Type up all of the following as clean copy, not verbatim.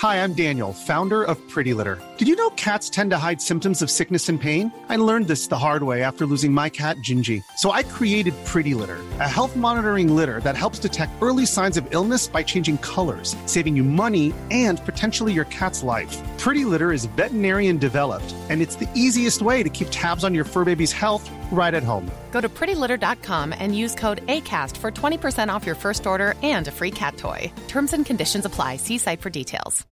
Hi, I'm Daniel, founder of Pretty Litter. Did you know cats tend to hide symptoms of sickness and pain? I learned this the hard way after losing my cat, Gingy. So I created Pretty Litter, a health monitoring litter that helps detect early signs of illness by changing colors, saving you money and potentially your cat's life. Pretty Litter is veterinarian developed, and it's the easiest way to keep tabs on your fur baby's health right at home. Go to prettylitter.com and use code ACAST for 20% off your first order and a free cat toy. Terms and conditions apply. See site for details.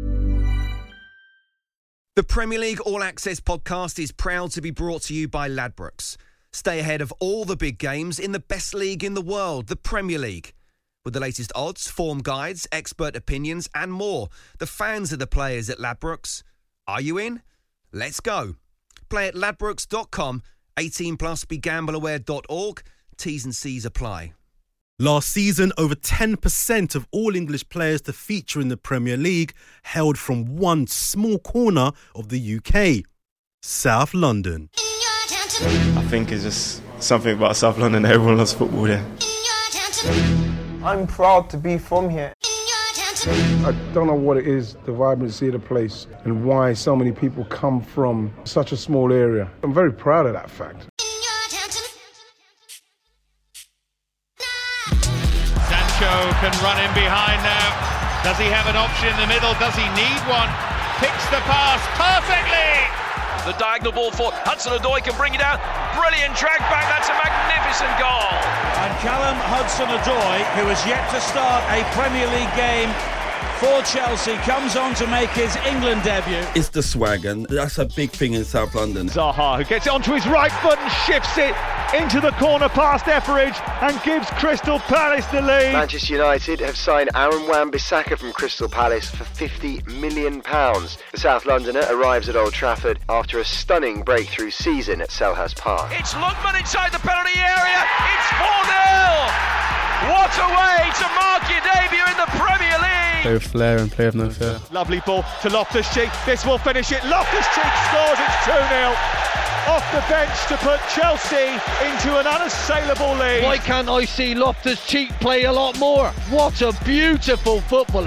The Premier League All Access podcast is proud to be brought to you by Ladbrokes. Stay ahead of all the big games in the best league in the world, the Premier League. With the latest odds, form guides, expert opinions and more, the fans are the players at Ladbrokes. Are you in? Let's go. Play at ladbrokes.com, 18 plus, begambleaware.org. T's and C's apply. Last season, over 10% of all English players to feature in the Premier League hailed from one small corner of the UK, South London. I think it's just something about South London that everyone loves football there. I'm proud to be from here. I don't know what it is, the vibrancy of the place, and why so many people come from such a small area. I'm very proud of that fact. Sancho can run in behind now. Does he have an option in the middle? Does he need one? Picks the pass perfectly. The diagonal ball for Hudson-Odoi can bring it down. Brilliant drag back. That's a magnificent goal. And Callum Hudson-Odoi, who has yet to start a Premier League game for Chelsea, comes on to make his England debut. It's the swag, and that's a big thing in South London. Zaha, who gets it onto his right foot and shifts it into the corner past Etheridge and gives Crystal Palace the lead. Manchester United have signed Aaron Wan-Bissaka from Crystal Palace for £50 million. The South Londoner arrives at Old Trafford after a stunning breakthrough season at Selhurst Park. It's Lookman inside the penalty area. It's 4-0. What a way to mark your debut in the Premier League. Play with flair and play with no fear. Lovely ball to Loftus-Cheek. This will finish it. Loftus-Cheek scores. It's 2-0. Off the bench to put Chelsea into an unassailable lead. Why can't I see Loftus-Cheek play a lot more? What a beautiful footballer.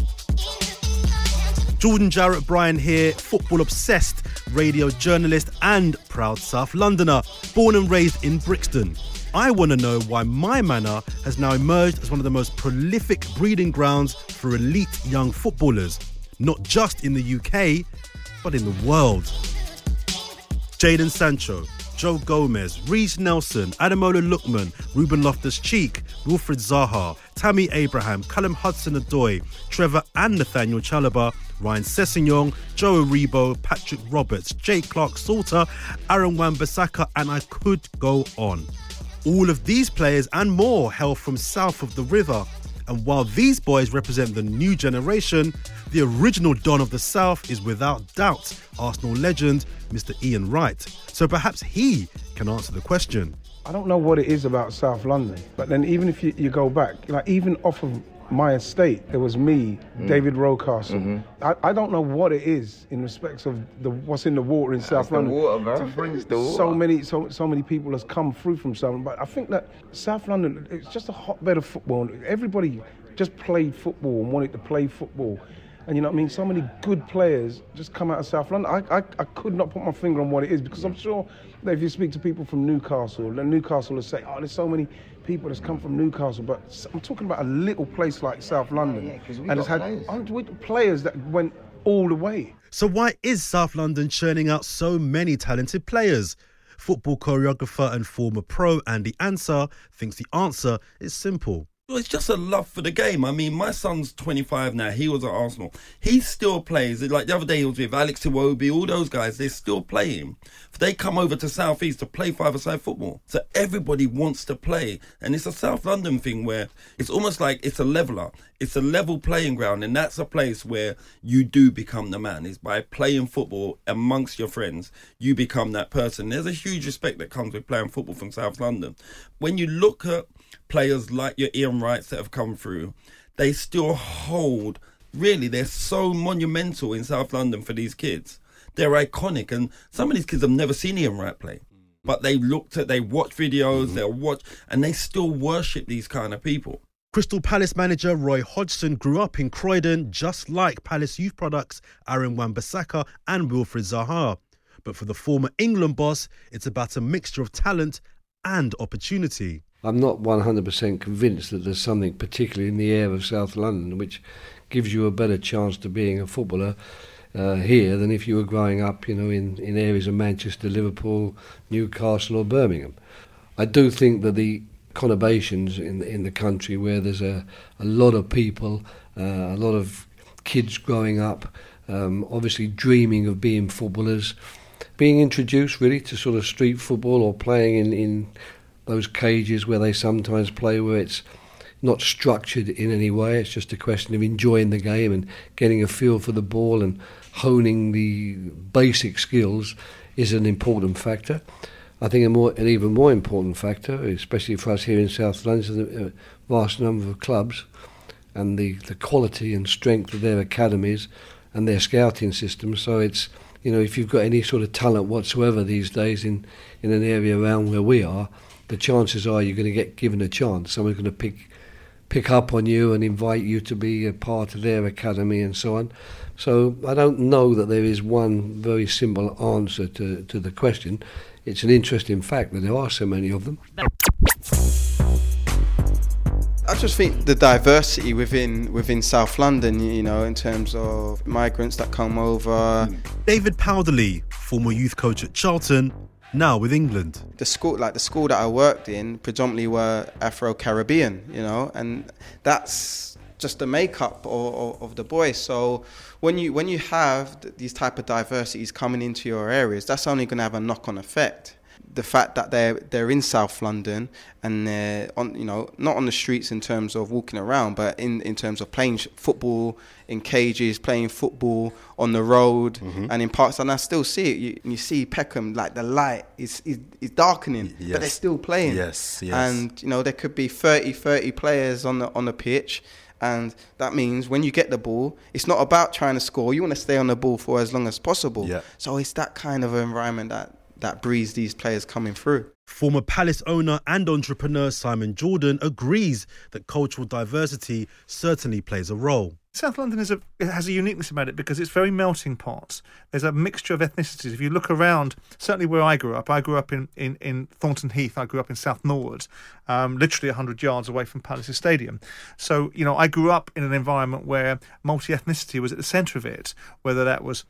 Jordan Jarrett Bryan here, football obsessed, radio journalist and proud South Londoner, born and raised in Brixton. I want to know why my manor has now emerged as one of the most prolific breeding grounds for elite young footballers, not just in the UK, but in the world. Jadon Sancho, Joe Gomez, Reece Nelson, Ademola Lookman, Ruben Loftus-Cheek, Wilfried Zaha, Tammy Abraham, Callum Hudson-Odoi, Trevor and Nathaniel Chalobah, Ryan Sessegnon, Joe Aribo, Patrick Roberts, Jake Clark-Salter, Aaron Wan-Bissaka, and I could go on. All of these players and more hail from south of the river. And while these boys represent the new generation, the original Don of the South is without doubt Arsenal legend, Mr. Ian Wright. So perhaps he can answer the question. I don't know what it is about South London, but then even if you go back, like even off of my estate, there was me, David Rocastle. I don't know what it is in respects of what's in the water in South London. So many people has come through from South London, but I think that South London, it's just a hotbed of football. Everybody just played football and wanted to play football. And you know what I mean? So many good players just come out of South London. I could not put my finger on what it is, because I'm sure that if you speak to people from Newcastle, then Newcastle will say, oh, there's so many people that's come from Newcastle. But I'm talking about a little place like South London. And it's had players that went all the way. So why is South London churning out so many talented players? Football choreographer and former pro Andy Ansah thinks the answer is simple. Well, it's just a love for the game. I mean, my son's 25 now. He was at Arsenal. He still plays. Like the other day, he was with Alex Iwobi, all those guys. They're still playing. They come over to South East to play five-a-side football. So everybody wants to play. And it's a South London thing where it's almost like it's a leveller. It's a level playing ground. And that's a place where you do become the man. It's by playing football amongst your friends, you become that person. There's a huge respect that comes with playing football from South London. When you look at players like your Ian Wrights that have come through, they still hold, really, they're so monumental in South London for these kids. They're iconic, and some of these kids have never seen Ian Wright play, but they watch videos, they'll watch, and they still worship these kind of people. Crystal Palace manager Roy Hodgson grew up in Croydon, just like Palace youth products Aaron Wan-Bissaka and Wilfried Zaha. But for the former England boss, it's about a mixture of talent and opportunity. I'm not 100% convinced that there's something particularly in the air of South London which gives you a better chance to being a footballer here than if you were growing up, in areas of Manchester, Liverpool, Newcastle or Birmingham. I do think that the conurbations in the country where there's a lot of people, a lot of kids growing up, obviously dreaming of being footballers, being introduced really to sort of street football or playing in those cages where they sometimes play, where it's not structured in any way. It's just a question of enjoying the game and getting a feel for the ball and honing the basic skills is an important factor. I think an even more important factor, especially for us here in South London, is the vast number of clubs and the quality and strength of their academies and their scouting systems. So it's, if you've got any sort of talent whatsoever these days in an area around where we are, the chances are you're going to get given a chance. Someone's going to pick up on you and invite you to be a part of their academy and so on. So I don't know that there is one very simple answer to the question. It's an interesting fact that there are so many of them. I just think the diversity within South London, in terms of migrants that come over. David Powderly, former youth coach at Charlton, now with England. The school that I worked in predominantly were Afro-Caribbean, and that's just the makeup of the boys. So when you have these type of diversities coming into your areas, that's only going to have a knock-on effect. The fact that they're in South London and they're on, not on the streets in terms of walking around, but in terms of playing football in cages, playing football on the road, and in parks. And I still see it. You see Peckham, like the light is darkening, but they're still playing. Yes. And there could be 30 players on the pitch. And that means when you get the ball, it's not about trying to score. You want to stay on the ball for as long as possible. Yeah. So it's that kind of environment that breeds these players coming through. Former Palace owner and entrepreneur Simon Jordan agrees that cultural diversity certainly plays a role. South London has a uniqueness about it because it's very melting pot. There's a mixture of ethnicities. If you look around, certainly where I grew up in Thornton Heath. I grew up in South Norwood, literally 100 yards away from Palace Stadium. So, I grew up in an environment where multi-ethnicity was at the centre of it, whether that was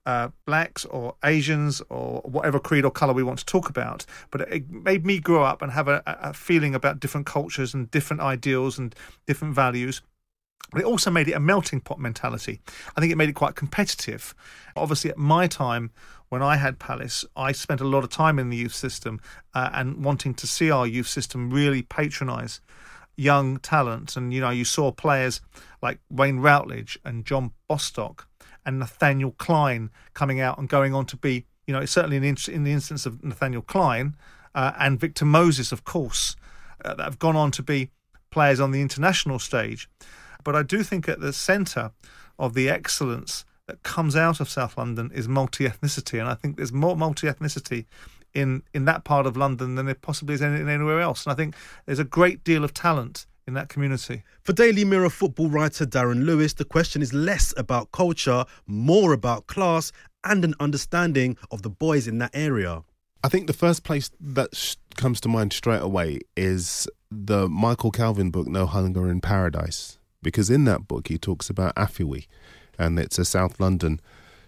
blacks or Asians or whatever creed or colour we want to talk about. But it made me grow up and have a feeling about different cultures and different ideals and different values. But it also made it a melting pot mentality. I think it made it quite competitive. Obviously, at my time, when I had Palace, I spent a lot of time in the youth system and wanting to see our youth system really patronise young talent. And, you saw players like Wayne Routledge and John Bostock and Nathaniel Klein coming out and going on to be, certainly in the instance of Nathaniel Klein and Victor Moses, of course, that have gone on to be players on the international stage. But I do think at the centre of the excellence that comes out of South London is multi-ethnicity. And I think there's more multi-ethnicity in that part of London than there possibly is anywhere else. And I think there's a great deal of talent in that community. For Daily Mirror football writer Darren Lewis, the question is less about culture, more about class and an understanding of the boys in that area. I think the first place that comes to mind straight away is the Michael Calvin book, No Hunger in Paradise. Because in that book, he talks about Afiwi, and it's a South London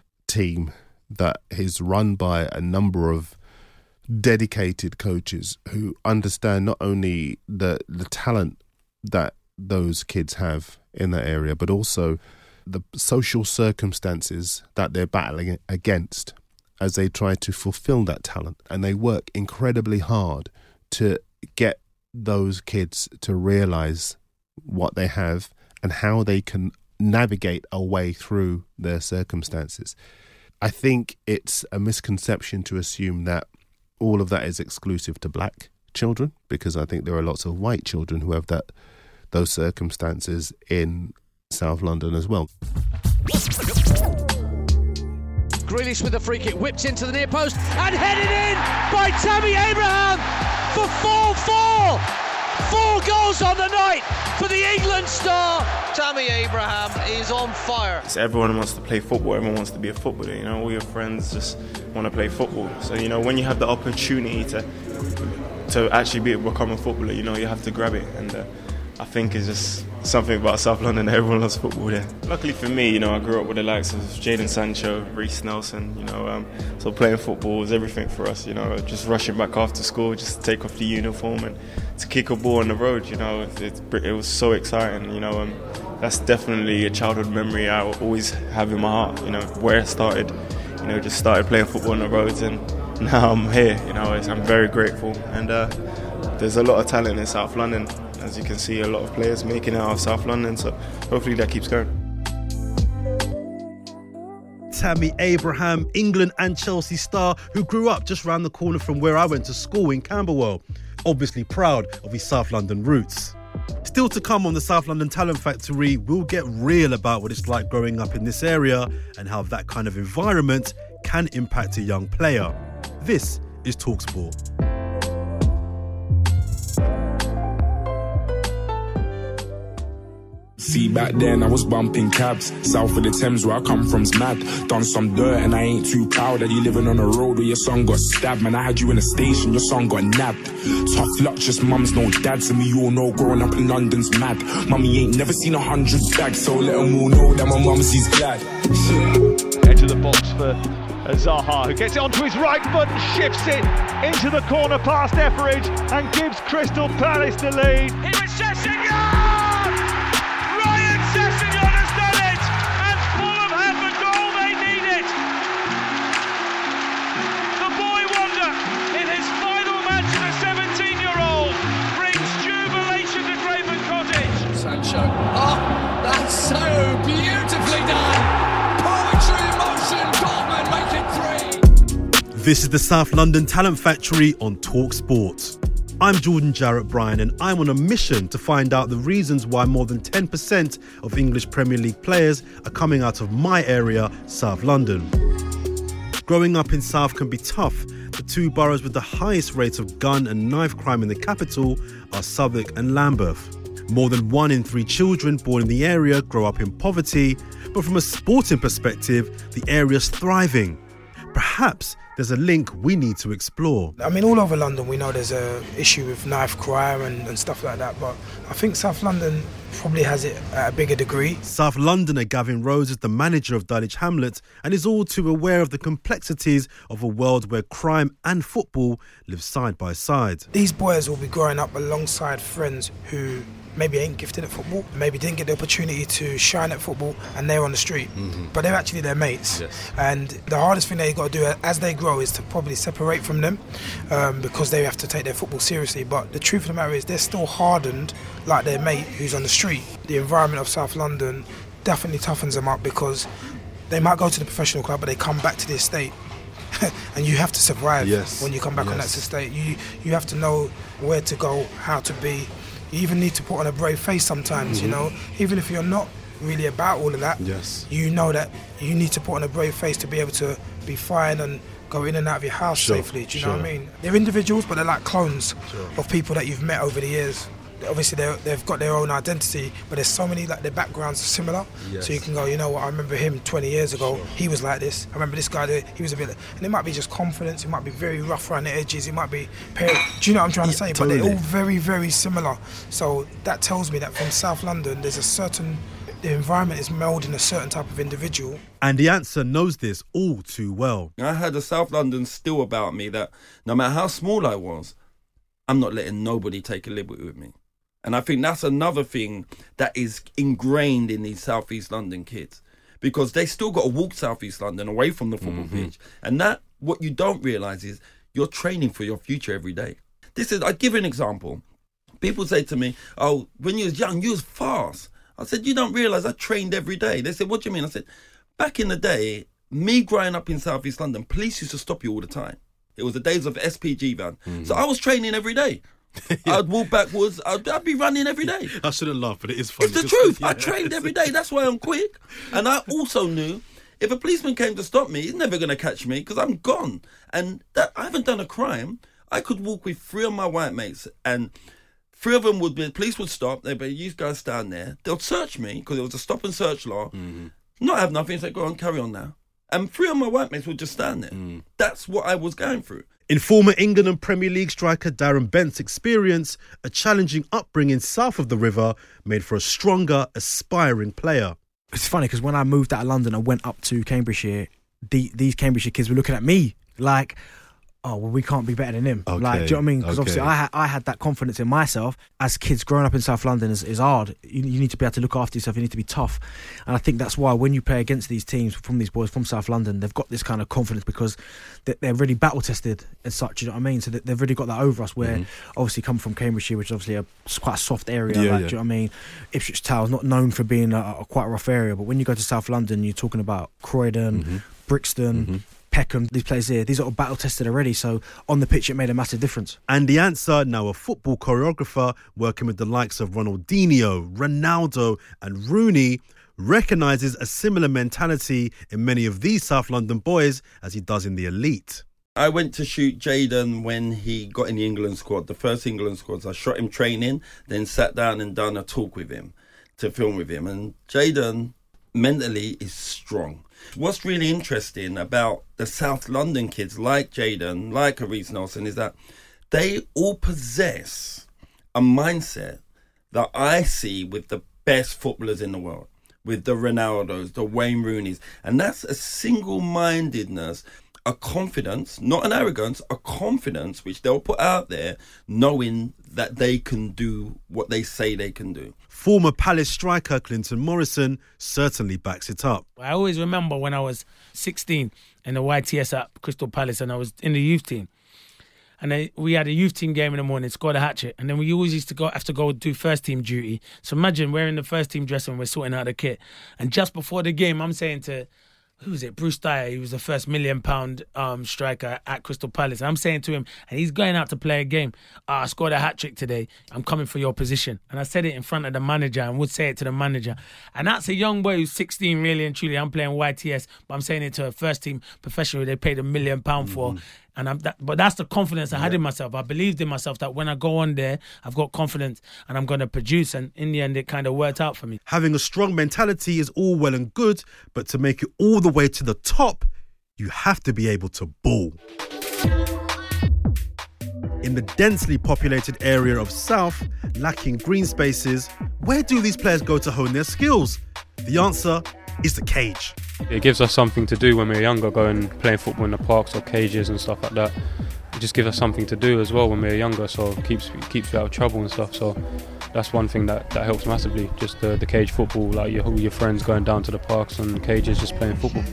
team that is run by a number of dedicated coaches who understand not only the talent that those kids have in that area, but also the social circumstances that they're battling against as they try to fulfill that talent. And they work incredibly hard to get those kids to realise what they have and how they can navigate a way through their circumstances. I think it's a misconception to assume that all of that is exclusive to black children, because I think there are lots of white children who have those circumstances in South London as well. Grealish with the free kick, whipped into the near post and headed in by Tammy Abraham for 4-4. 4 goals on the night for the England star. Tammy Abraham is on fire. Everyone wants to play football, everyone wants to be a footballer, you know, all your friends just want to play football. So, you know, when you have the opportunity to actually become a footballer, you know, you have to grab it. And I think it's just something about South London that everyone loves football there. Luckily for me, you know, I grew up with the likes of Jadon Sancho, Reece Nelson, you know, so playing football was everything for us, you know, just rushing back after school, just to take off the uniform and to kick a ball on the road, you know, it was so exciting, you know, that's definitely a childhood memory I will always have in my heart, you know, where I started, you know, just started playing football on the roads and now I'm here, you know, I'm very grateful and there's a lot of talent in South London. As you can see, a lot of players making it out of South London, so hopefully that keeps going. Tammy Abraham, England and Chelsea star who grew up just round the corner from where I went to school in Camberwell. Obviously proud of his South London roots. Still to come on the South London Talent Factory, we'll get real about what it's like growing up in this area and how that kind of environment can impact a young player. This is TalkSport. See, back then I was bumping cabs. South of the Thames where I come from's mad. Done some dirt and I ain't too proud that you living on a road where your son got stabbed. Man, I had you in a station, your son got nabbed. Tough luck, just mums, no dads. And we all know growing up in London's mad. Mummy ain't never seen 100 bags, so let them all know that my mumsy's glad. Edge of the box for Zaha, who gets it onto his right foot and shifts it into the corner past Etheridge and gives Crystal Palace the lead. It was Sessegnon! Sessegnon has done it, and Fulham have the goal they needed. The boy wonder, in his final match as a 17-year-old, brings jubilation to Craven Cottage. Sancho, oh, that's so beautifully done. Poetry in motion, Dortmund make it 3. This is the South London Talent Factory on TalkSport. I'm Jordan Jarrett Bryan and I'm on a mission to find out the reasons why more than 10% of English Premier League players are coming out of my area, South London. Growing up in South can be tough. The two boroughs with the highest rates of gun and knife crime in the capital are Southwark and Lambeth. More than 1 in 3 children born in the area grow up in poverty, but from a sporting perspective, the area's thriving. Perhaps there's a link we need to explore. I mean, all over London we know there's an issue with knife crime and stuff like that, but I think South London probably has it at a bigger degree. South Londoner Gavin Rose is the manager of Dulwich Hamlet and is all too aware of the complexities of a world where crime and football live side by side. These boys will be growing up alongside friends who maybe ain't gifted at football, maybe didn't get the opportunity to shine at football, and they're on the street. But they're actually their mates. Yes. And the hardest thing they've got to do as they grow is to probably separate from them because they have to take their football seriously. But the truth of the matter is they're still hardened like their mate who's on the street. The environment of South London definitely toughens them up because they might go to the professional club but they come back to the estate. And you have to survive when you come back on that estate. You have to know where to go, how to be. You even need to put on a brave face sometimes, you know. Even if you're not really about all of that, you know that you need to put on a brave face to be able to be fine and go in and out of your house safely. Do you know what I mean? They're individuals, but they're like clones of people that you've met over the years. Obviously, they've got their own identity, but there's so many, like, their backgrounds are similar. So you can go, you know what, I remember him 20 years ago, he was like this. I remember this guy, he was a bit like, and it might be just confidence, it might be very rough around the edges, it might be, do you know what I'm trying to say? Totally. But they're all very, very similar. So that tells me that from South London, there's a certain, the environment is moulding a certain type of individual. And the answer knows this all too well. I had a South London still about me that no matter how small I was, I'm not letting nobody take a liberty with me. And I think that's another thing that is ingrained in these South East London kids, because they still got to walk South East London away from the football pitch. And that, what you don't realise is you're training for your future every day. I'd give you an example. People say to me, oh, when you was young, you was fast. I said, you don't realise I trained every day. They said, what do you mean? I said, back in the day, me growing up in South East London, police used to stop you all the time. It was the days of SPG van. So I was training every day. I'd walk backwards. I'd be running every day. I shouldn't laugh, but it is funny. It's the truth. I trained every day. That's why I'm quick. And I also knew if a policeman came to stop me, he's never going to catch me because I'm gone. And that I haven't done a crime. I could walk with 3 of my white mates and 3 of them would be, the police would stop, they'd be, you guys stand there. They'll search me, because it was a stop and search law. Not have nothing, say, go on, carry on now. And 3 of my white mates would just stand there. That's what I was going through. In former England and Premier League striker Darren Bent's experience, a challenging upbringing south of the river made for a stronger, aspiring player. It's funny because when I moved out of London and went up to Cambridgeshire, these Cambridgeshire kids were looking at me like, oh, well, we can't be better than him. Okay. Like, do you know what I mean? Because obviously I had that confidence in myself. As kids growing up in South London is hard. You need to be able to look after yourself. You need to be tough. And I think that's why when you play against these teams from these boys from South London, they've got this kind of confidence because they're really battle tested as such, you know what I mean? So they've really got that over us where obviously come from Cambridgeshire, which is obviously quite a soft area. Do you know what I mean? Ipswich Town is not known for being a quite rough area, but when you go to South London, you're talking about Croydon, Brixton, Peckham, these players here, these are all battle tested already, so on the pitch it made a massive difference. Andy Ansah, now a football choreographer working with the likes of Ronaldinho, Ronaldo and Rooney, recognises a similar mentality in many of these South London boys as he does in the elite. I went to shoot Jayden when he got in the England squad, the first England squad. I shot him training, then sat down and done a talk with him, to film with him. And Jayden mentally is strong. What's really interesting about the South London kids like Jayden, like Reece Nelson, is that they all possess a mindset that I see with the best footballers in the world, with the Ronaldos, the Wayne Rooneys. And that's a single-mindedness, a confidence, not an arrogance, a confidence which they'll put out there knowing that they can do what they say they can do. Former Palace striker Clinton Morrison certainly backs it up. I always remember when I was 16 in the YTS at Crystal Palace and I was in the youth team. And we had a youth team game in the morning, scored a hat-trick. And then we always used to have to go do first team duty. So imagine wearing the first team dress and we're sorting out the kit. And just before the game, I'm saying to, who was it? Bruce Dyer, he was the first £1 million striker at Crystal Palace. And I'm saying to him, and he's going out to play a game. I scored a hat-trick today. I'm coming for your position. And I said it in front of the manager and would say it to the manager. And that's a young boy who's 16, really and truly. I'm playing YTS, but I'm saying it to a first-team professional they paid £1 million for. And but that's the confidence I had in myself. I believed in myself that when I go on there, I've got confidence and I'm going to produce. And in the end, it kind of worked out for me. Having a strong mentality is all well and good, but to make it all the way to the top, you have to be able to ball. In the densely populated area of South, lacking green spaces, where do these players go to hone their skills? The answer is the cage. It gives us something to do when we were younger, going playing football in the parks or cages and stuff like that. It just gives us something to do as well when we were younger, so it keeps you out of trouble and stuff. So that's one thing that helps massively, just the cage football, like your friends going down to the parks and cages just playing football.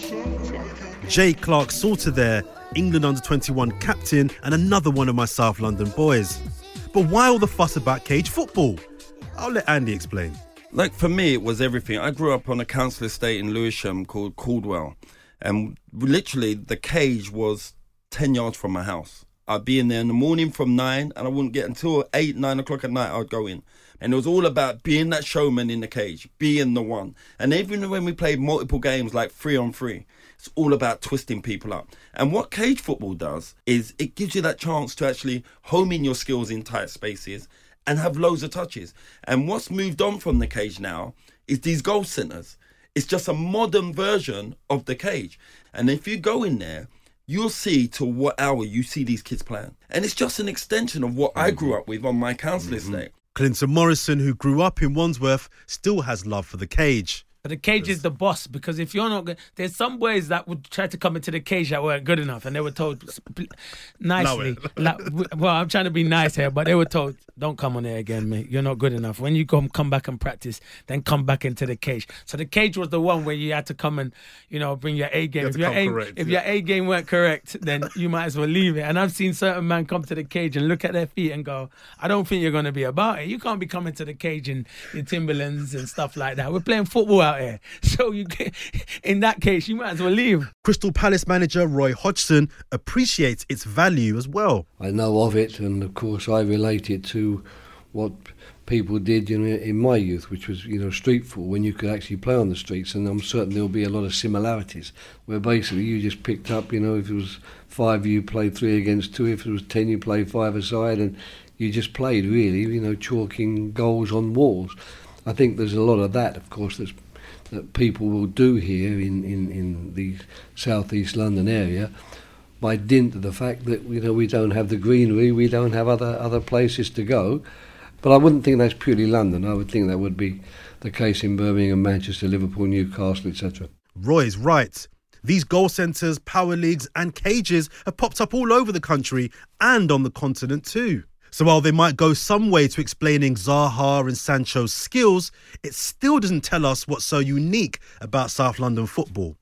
Jay Clark Salter there, England under-21 captain and another one of my South London boys. But why all the fuss about cage football? I'll let Andy explain. Like, for me, it was everything. I grew up on a council estate in Lewisham called Caldwell. And literally, the cage was 10 yards from my house. I'd be in there in the morning from 9, and I wouldn't get until 8, 9 o'clock at night, I'd go in. And it was all about being that showman in the cage, being the one. And even when we played multiple games, like 3-on-3, it's all about twisting people up. And what cage football does is it gives you that chance to actually home in your skills in tight spaces and have loads of touches. And what's moved on from the cage now is these goal centres. It's just a modern version of the cage. And if you go in there, you'll see to what hour you see these kids playing. And it's just an extension of what I grew up with on my council estate. Clinton Morrison, who grew up in Wandsworth, still has love for the cage. But the cage is the boss, because if you're not good, there's some boys that would try to come into the cage that weren't good enough, and they were told nicely. Well, I'm trying to be nice here, but they were told, don't come on there again, mate. You're not good enough. When you come back and practice, then come back into the cage. So the cage was the one where you had to come and, bring your A game. If your A game weren't correct, then you might as well leave it. And I've seen certain men come to the cage and look at their feet and go, I don't think you're going to be about it. You can't be coming to the cage in your Timberlands and stuff like that. We're playing football out here. So in that case, you might as well leave. Crystal Palace manager Roy Hodgson appreciates its value as well. I know of it, and of course I relate it to what people did in my youth, which was street football, when you could actually play on the streets. And I'm certain there'll be a lot of similarities where basically you just picked up, if it was 5 you played 3 against 2, if it was 10 you played 5 aside, and you just played really, you know, chalking goals on walls. I think there's a lot of that, of course, that people will do here in the southeast London area, by dint of the fact that, you know, we don't have the greenery, we don't have other places to go. But I wouldn't think that's purely London. I would think that would be the case in Birmingham, Manchester, Liverpool, Newcastle, etc. Roy's right. These goal centres, power leagues and cages have popped up all over the country and on the continent too. So while they might go some way to explaining Zaha and Sancho's skills, it still doesn't tell us what's so unique about South London football.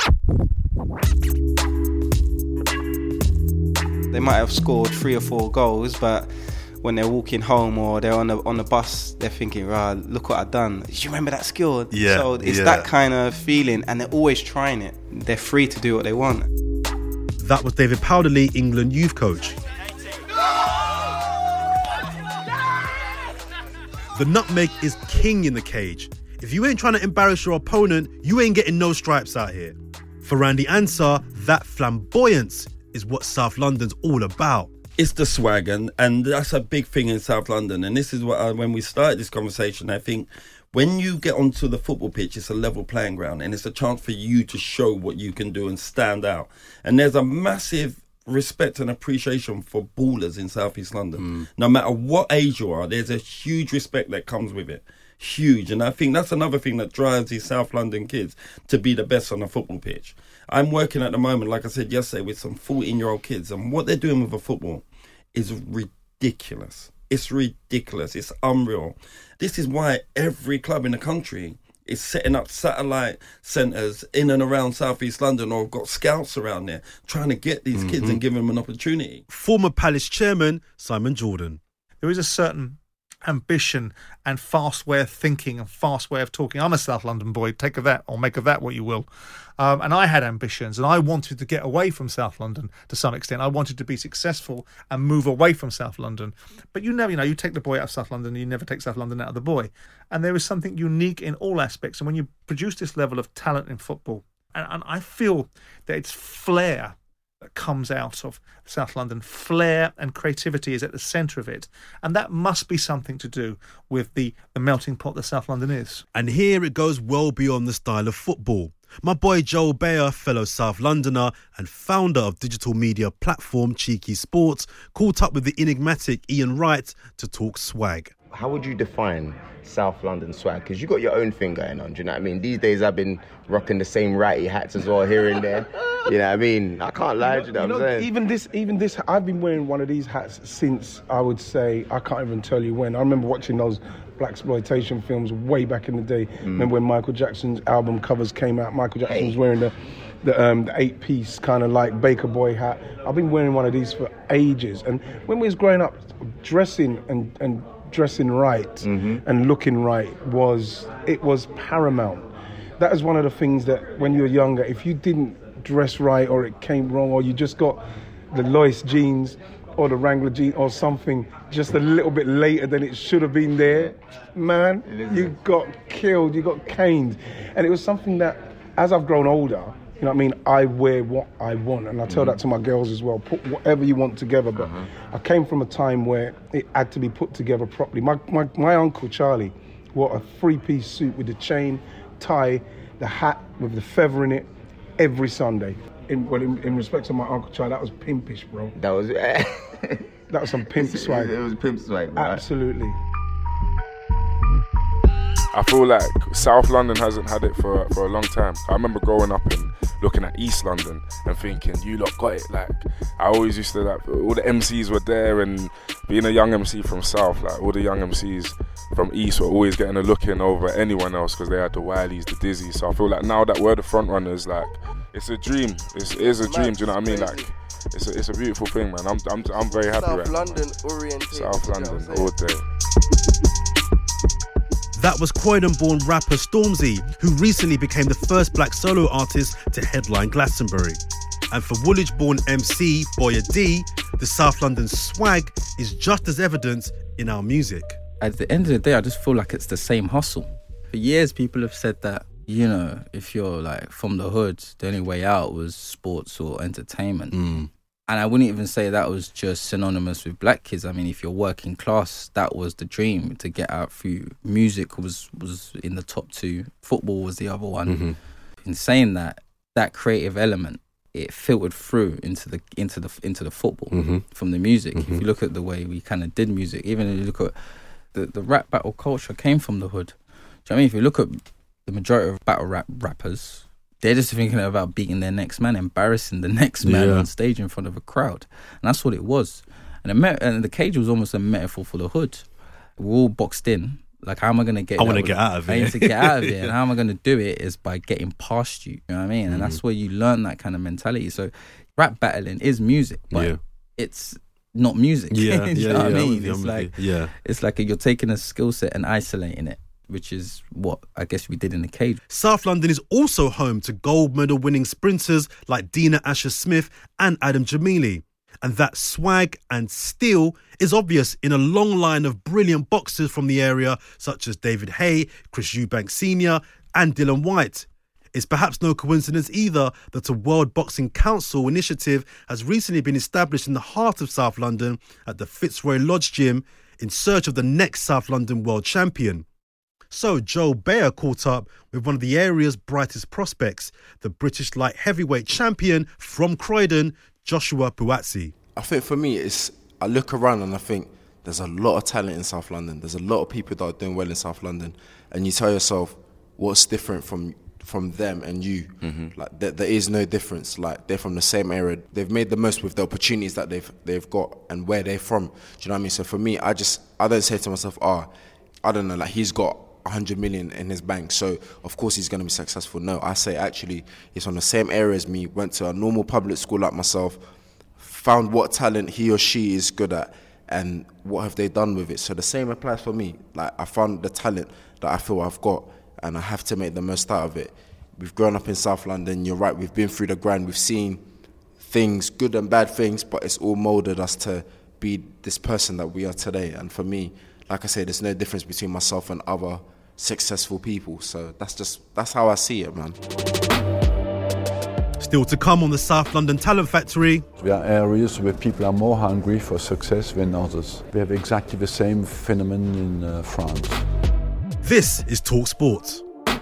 They might have scored 3 or 4 goals, but when they're walking home or they're on the bus, they're thinking, "Right, look what I've done. Do you remember that skill?" Yeah. So it's that kind of feeling, and they're always trying it. They're free to do what they want. That was David Powderly, England youth coach. The nutmeg is king in the cage. If you ain't trying to embarrass your opponent, you ain't getting no stripes out here. For Randy Ansar, that flamboyance is what South London's all about. It's the swag, and that's a big thing in South London. And this is what when we started this conversation, I think when you get onto the football pitch, it's a level playing ground, and it's a chance for you to show what you can do and stand out. And there's a massive respect and appreciation for ballers in South East London. No matter what age you are, there's a huge respect that comes with it. Huge. And I think that's another thing that drives these South London kids to be the best on a football pitch. I'm working at the moment, like I said yesterday, with some 14-year-old kids, and what they're doing with a football is ridiculous. It's ridiculous. It's unreal. This is why every club in the country is setting up satellite centres in and around South East London, or got scouts around there trying to get these kids and give them an opportunity. Former Palace chairman Simon Jordan. There is a certain ambition and fast way of thinking and fast way of talking. I'm a South London boy, take of that or make of that what you will. And I had ambitions, and I wanted to get away from South London to some extent. I wanted to be successful and move away from South London. But you never, you take the boy out of South London, you never take South London out of the boy. And there is something unique in all aspects. And when you produce this level of talent in football, and I feel that it's flair that comes out of South London. Flair and creativity is at the centre of it. And that must be something to do with the melting pot that South London is. And here it goes well beyond the style of football. My boy Joel Bayer, fellow South Londoner and founder of digital media platform Cheeky Sports, caught up with the enigmatic Ian Wright to talk swag. How would you define South London swag? Because you got your own thing going on, do you know what I mean? These days I've been rocking the same ratty hats as well here and there. You know what I mean? I can't lie, do you know what I'm saying? Even this, I've been wearing one of these hats since, I would say, I can't even tell you when. I remember watching those blaxploitation films way back in the day. Remember when Michael Jackson's album covers came out, Michael Jackson was wearing the 8-piece kind of like Baker Boy hat. I've been wearing one of these for ages. And when we was growing up, dressing and dressing right and looking right was paramount. That is one of the things that when you were younger, if you didn't dress right or it came wrong or you just got the Lois jeans or the Wrangler jeans or something just a little bit later than it should have been there, man, you got killed, you got caned. And it was something that as I've grown older, you know what I mean, I wear what I want, and I tell that to my girls as well. Put whatever you want together, but I came from a time where it had to be put together properly. My uncle Charlie wore a 3-piece suit with the chain, tie, the hat with the feather in it every Sunday. In respect to my uncle Charlie, that was pimpish, bro. That was that was some pimp swag. It was pimp swag, right? Absolutely. I feel like South London hasn't had it for a long time. I remember growing up and looking at East London and thinking, you lot got it. Like, I always used to, like, all the MCs were there, and being a young MC from South, like, all the young MCs from East were always getting a look in over anyone else because they had the Wileys, the Dizzy. So I feel like now that we're the front runners, like, it's a dream. It is a dream, do you know what I mean? Like, it's a beautiful thing, man. I'm very happy right now. South London oriented. South London all day. That was Croydon-born rapper Stormzy, who recently became the first black solo artist to headline Glastonbury. And for Woolwich-born MC Boya D, the South London swag is just as evident in our music. At the end of the day, I just feel like it's the same hustle. For years, people have said that, you know, if you're like from the hood, the only way out was sports or entertainment. And And I wouldn't even say that was just synonymous with black kids. I mean, if you're working class, that was the dream, to get out through. Music was in the top 2. Football was the other one. Mm-hmm. In saying that creative element, it filtered through into the football Mm-hmm. from the music. Mm-hmm. If you look at the way we kind of did music, even if you look at the rap battle culture came from the hood. Do you know what I mean? If you look at the majority of battle rappers, they're just thinking about beating their next man, embarrassing the next man on stage in front of a crowd. And that's what it was. And the cage was almost a metaphor for the hood. We're all boxed in. Like, how am I going to get... I want to get out of it. I need to get out of it. And how am I going to do it is by getting past you. You know what I mean? And that's where you learn that kind of mentality. So rap battling is music, but it's not music. Yeah, you know what I mean? It's like you're taking a skill set and isolating it, which is what I guess we did in the cage. South London is also home to gold medal winning sprinters like Dina Asher-Smith and Adam Jamili. And that swag and steel is obvious in a long line of brilliant boxers from the area, such as David Hay, Chris Eubanks Sr. and Dylan White. It's perhaps no coincidence either that a World Boxing Council initiative has recently been established in the heart of South London at the Fitzroy Lodge Gym in search of the next South London world champion. So Joe Bayer caught up with one of the area's brightest prospects, the British light heavyweight champion from Croydon, Joshua Puatsi. I think for me, I look around and I think there's a lot of talent in South London. There's a lot of people that are doing well in South London. And you tell yourself, what's different from them and you? Mm-hmm. Like there is no difference. Like, they're from the same area. They've made the most with the opportunities that they've got and where they're from. Do you know what I mean? So for me, I don't say to myself, I don't know, like, he's got 100 million in his bank, so of course he's going to be successful. No, I say actually he's from the same area as me, went to a normal public school like myself, found what talent he or she is good at and what have they done with it. So the same applies for me. Like, I found the talent that I feel I've got and I have to make the most out of it. We've grown up in South London, you're right, we've been through the grind, we've seen things, good and bad things, but it's all moulded us to be this person that we are today. And for me, like I say, there's no difference between myself and other successful people. So that's how I see it, man. Still to come on the South London Talent Factory. There are areas where people are more hungry for success than others. We have exactly the same phenomenon in France. This is Talk Sport.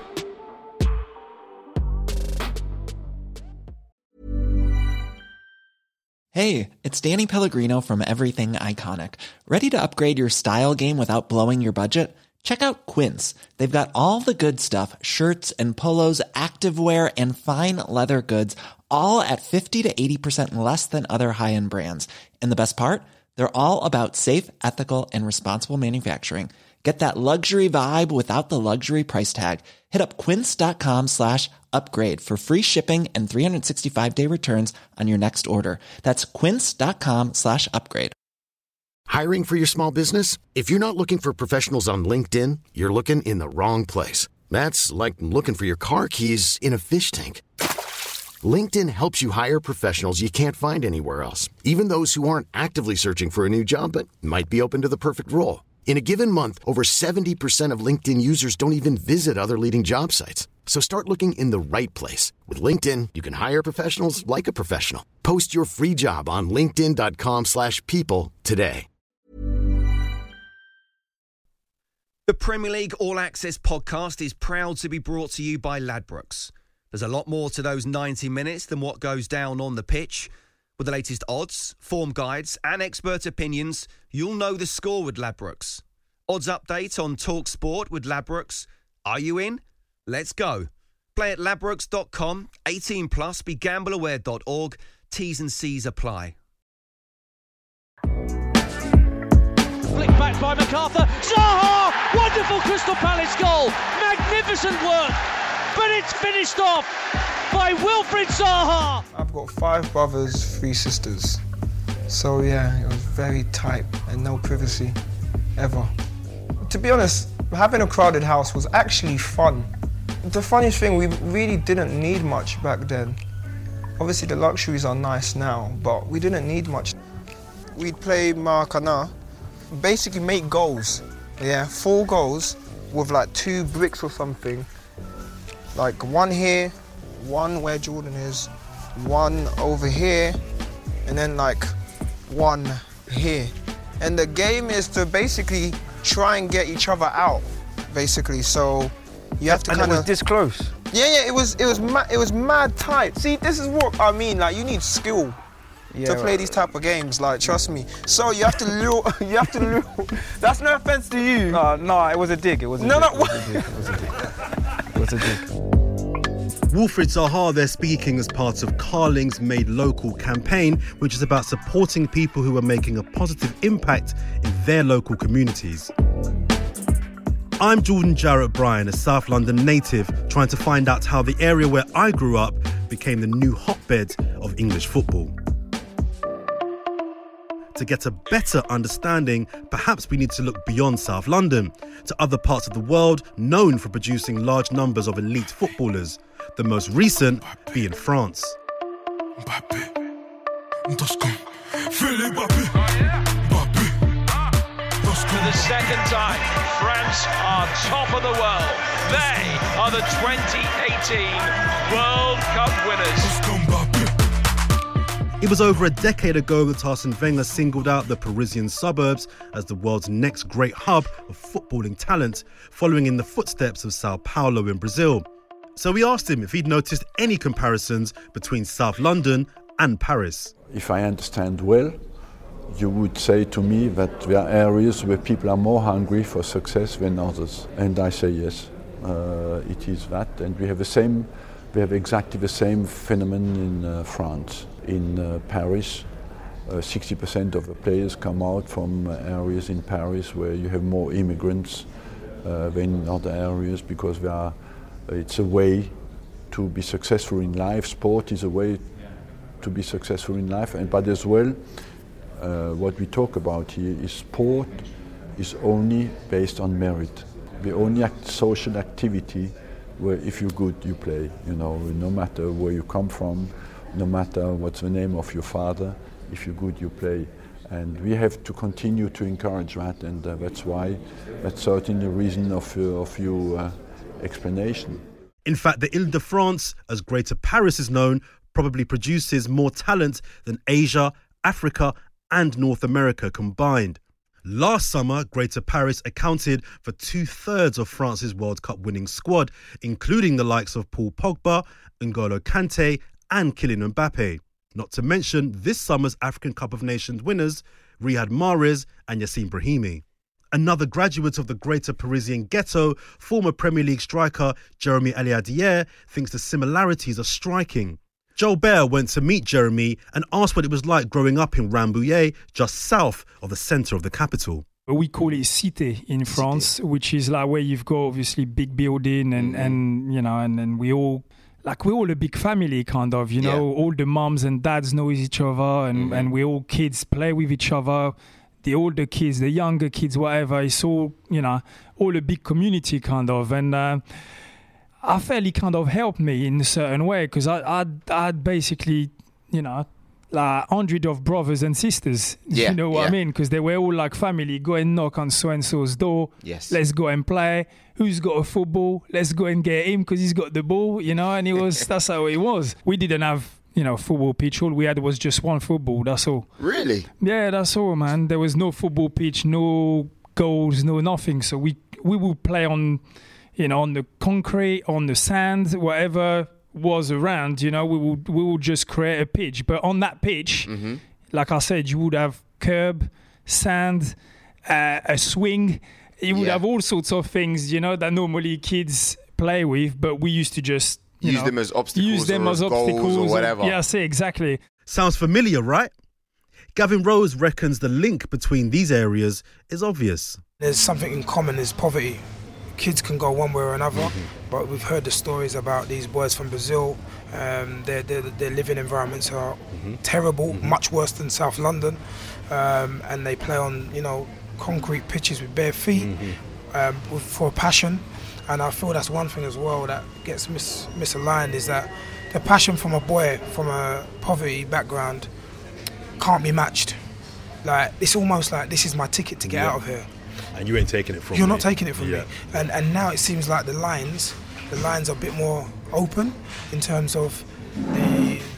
Hey, it's Danny Pellegrino from Everything Iconic. Ready to upgrade your style game without blowing your budget? Check out Quince. They've got all the good stuff, shirts and polos, activewear, and fine leather goods, all at 50 to 80% less than other high-end brands. And the best part? They're all about safe, ethical, and responsible manufacturing. Get that luxury vibe without the luxury price tag. Hit up quince.com/upgrade for free shipping and 365-day returns on your next order. That's quince.com/upgrade. Hiring for your small business? If you're not looking for professionals on LinkedIn, you're looking in the wrong place. That's like looking for your car keys in a fish tank. LinkedIn helps you hire professionals you can't find anywhere else, even those who aren't actively searching for a new job but might be open to the perfect role. In a given month, over 70% of LinkedIn users don't even visit other leading job sites. So start looking in the right place. With LinkedIn, you can hire professionals like a professional. Post your free job on linkedin.com/people today. The Premier League All Access podcast is proud to be brought to you by Ladbrokes. There's a lot more to those 90 minutes than what goes down on the pitch. With the latest odds, form guides and expert opinions, you'll know the score with Ladbrokes. Odds update on Talk Sport with Ladbrokes. Are you in? Let's go. Play at ladbrokes.com, 18 plus, begambleaware.org. T's and C's apply. Flicked back by MacArthur. Zaha! Wonderful Crystal Palace goal. Magnificent work. But it's finished off by Wilfried Zaha. I've got 5 brothers, 3 sisters. So yeah, it was very tight and no privacy, ever. To be honest, having a crowded house was actually fun. The funniest thing, we really didn't need much back then. Obviously the luxuries are nice now, but we didn't need much. We'd play Maracana, basically make goals. Yeah, 4 goals with like 2 bricks or something. Like one here, one where Jordan is, one over here, and then like 1 here. And the game is to basically try and get each other out, basically. So you have to kind of. And it was this close. Yeah, it was mad tight. See, this is what I mean. Like, you need skill to play these type of games. Like, trust me. So you have to lure. You have to lure. That's no offense to you. No, it was a dig. It was a dig. It was a dig. Wilfried Zaha there speaking as part of Carling's Made Local campaign, which is about supporting people who are making a positive impact in their local communities. I'm Jordan Jarrett Bryan, a South London native, trying to find out how the area where I grew up became the new hotbed of English football. To get a better understanding, perhaps we need to look beyond South London, to other parts of the world known for producing large numbers of elite footballers, the most recent being France. For the second time, France are top of the world. They are the 2018 World Cup winners. It was over a decade ago that Arsene Wenger singled out the Parisian suburbs as the world's next great hub of footballing talent, following in the footsteps of Sao Paulo in Brazil. So we asked him if he'd noticed any comparisons between South London and Paris. If I understand well, you would say to me that there are areas where people are more hungry for success than others. And I say yes, it is that. And we have exactly the same phenomenon in France. In Paris, 60% of the players come out from areas in Paris where you have more immigrants than in other areas, because it's a way to be successful in life. Sport is a way to be successful in life, but as well, what we talk about here is sport is only based on merit. The only social activity where if you're good, you play. No matter where you come from, no matter what's the name of your father, if you're good, you play. And we have to continue to encourage that, and that's certainly the reason of your explanation. In fact, the Ile-de-France, as Greater Paris is known, probably produces more talent than Asia, Africa and North America combined. Last summer, Greater Paris accounted for 2/3 of France's World Cup winning squad, including the likes of Paul Pogba, N'Golo Kante and Kylian Mbappe. Not to mention this summer's African Cup of Nations winners, Riyad Mahrez and Yacine Brahimi. Another graduate of the Greater Parisian ghetto, former Premier League striker Jeremy Aliadière, thinks the similarities are striking. Joel Bear went to meet Jeremy and asked what it was like growing up in Rambouillet, just south of the centre of the capital. We call it Cité in France, which is like where you've got obviously big building and we're all a big family kind of, all the moms and dads know each other and we all kids play with each other. The older kids, the younger kids, whatever, it's all, all a big community kind of. And I felt it kind of helped me in a certain way because I had basically, like 100 of brothers and sisters. You know what I mean? Because they were all like family. Go and knock on so-and-so's door. Yes. Let's go and play. Who's got a football? Let's go and get him because he's got the ball, and that's how it was. We didn't have football pitch. All we had was just one football. That's all. Really? Yeah, that's all, man. There was no football pitch, no goals, no nothing. So we would play on, on the concrete, on the sand, whatever was around. We would just create a pitch. But on that pitch, like I said, you would have curb, sand, a swing. You would have all sorts of things, that normally kids play with. But we used to just use them as obstacles, goals or whatever. Yeah, see, exactly. Sounds familiar, right? Gavin Rose reckons the link between these areas is obvious. There's something in common, is poverty. Kids can go one way or another, but we've heard the stories about these boys from Brazil. Their living environments are terrible, much worse than South London, and they play on, concrete pitches with bare feet for a passion. And I feel that's one thing as well that gets misaligned, is that the passion from a boy from a poverty background can't be matched. Like, it's almost like this is my ticket to get out of here. And you ain't taking it from me. You're not taking it from me. And now it seems like the lines are a bit more open in terms of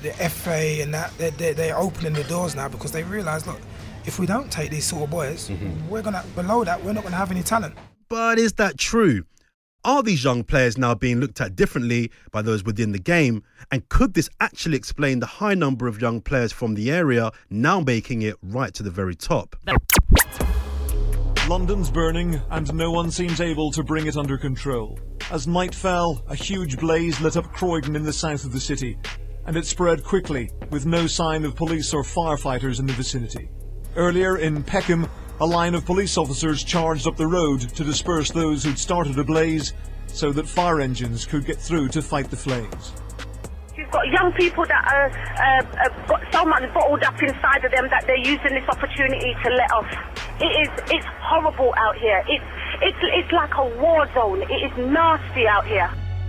the FA and that, they're opening the doors now because they realise, look, if we don't take these sort of boys, we're not going to have any talent. But is that true? Are these young players now being looked at differently by those within the game? And could this actually explain the high number of young players from the area now making it right to the very top? London's burning and no one seems able to bring it under control. As night fell, a huge blaze lit up Croydon in the south of the city, and it spread quickly, with no sign of police or firefighters in the vicinity. Earlier in Peckham, a line of police officers charged up the road to disperse those who'd started a blaze so that fire engines could get through to fight the flames. You've got young people that have got so much bottled up inside of them that they're using this opportunity to let off. It's horrible out here. It's like a war zone. It is nasty out here.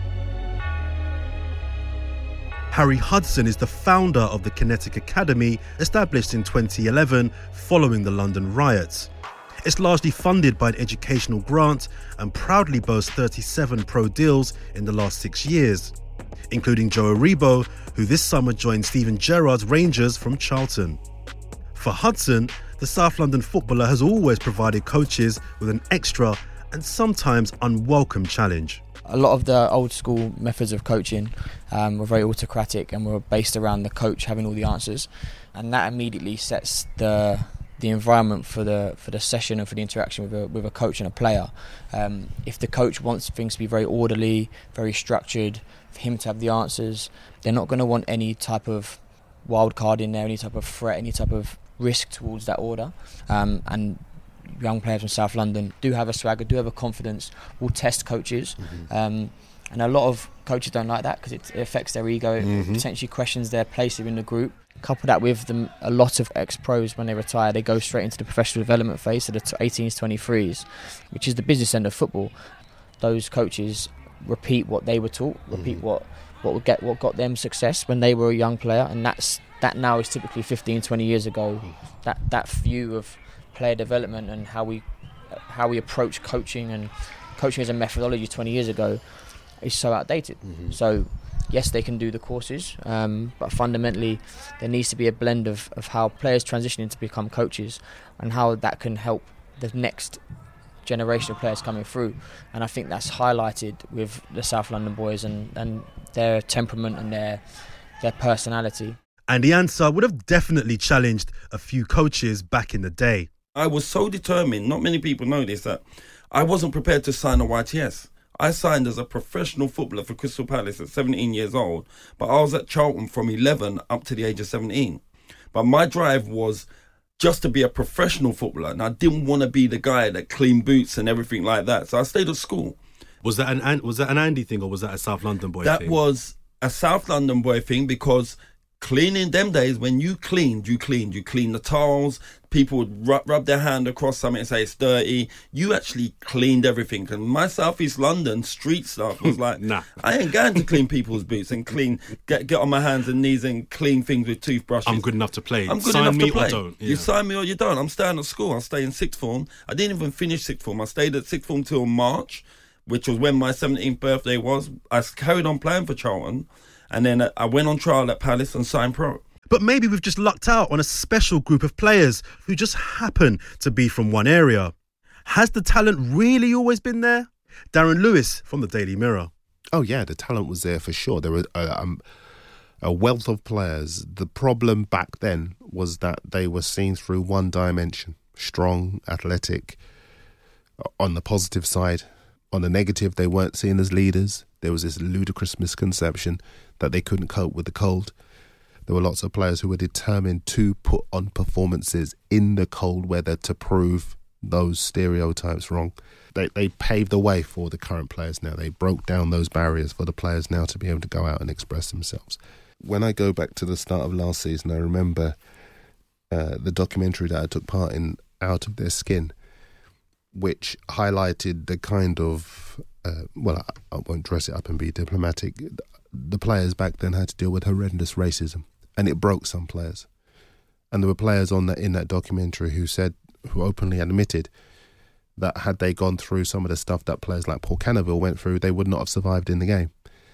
Harry Hudson is the founder of the Kinetic Academy, established in 2011 following the London riots. It's largely funded by an educational grant and proudly boasts 37 pro deals in the last 6 years, including Joe Aribo, who this summer joined Steven Gerrard's Rangers from Charlton. For Hudson, the South London footballer has always provided coaches with an extra and sometimes unwelcome challenge. A lot of the old school methods of coaching were very autocratic and were based around the coach having all the answers, and that immediately sets the environment for the session and for the interaction with a coach and a player. If the coach wants things to be very orderly, very structured, for him to have the answers, they're not going to want any type of wild card in there, any type of threat, any type of risk towards that order. And young players from South London do have a swagger, do have a confidence, will test coaches. And a lot of coaches don't like that because it affects their ego, it potentially questions their place within the group. Couple that with a lot of ex-pros, when they retire, they go straight into the professional development phase, so the 18s, 23s, which is the business end of football. Those coaches repeat what they were taught, repeat what got them success when they were a young player, and that now is typically 15, 20 years ago. That view of player development and how we approach coaching and coaching as a methodology 20 years ago is so outdated. So yes, they can do the courses, but fundamentally there needs to be a blend of how players transitioning to become coaches and how that can help the next generation of players coming through. And I think that's highlighted with the South London boys and their temperament and their personality. And the answer would have definitely challenged a few coaches back in the day. I was so determined, not many people know this, that I wasn't prepared to sign a YTS. I signed as a professional footballer for Crystal Palace at 17 years old, but I was at Charlton from 11 up to the age of 17. But my drive was just to be a professional footballer, and I didn't want to be the guy that cleaned boots and everything like that. So I stayed at school. Was that an Andy thing, or was that a South London boy thing? That was a South London boy thing, because cleaning them days, when you cleaned the tiles, people would rub their hand across something and say it's dirty. You actually cleaned everything. And my South East London street stuff was like, nah, I ain't going to clean people's boots and get on my hands and knees and clean things with toothbrushes. I'm good enough to play. I'm good enough to play. Or don't. Yeah. You sign me or you don't. I'm staying at school. I'm staying sixth form. I didn't even finish sixth form. I stayed at sixth form till March, which was when my 17th birthday was. I carried on playing for Charlton. And then I went on trial at Palace and signed pro. But maybe we've just lucked out on a special group of players who just happen to be from one area. Has the talent really always been there? Darren Lewis from the Daily Mirror. Oh yeah, the talent was there for sure. There were a wealth of players. The problem back then was that they were seen through one dimension. Strong, athletic, on the positive side. On the negative, they weren't seen as leaders. There was this ludicrous misconception that they couldn't cope with the cold. There were lots of players who were determined to put on performances in the cold weather to prove those stereotypes wrong. They paved the way for the current players now. They broke down those barriers for the players now to be able to go out and express themselves. When I go back to the start of last season, I remember the documentary that I took part in, Out of Their Skin, which highlighted the kind of, I won't dress it up and be diplomatic, the players back then had to deal with horrendous racism, and it broke some players. And there were players in that documentary who openly admitted that had they gone through some of the stuff that players like Paul Cannaville went through, they would not have survived in the game.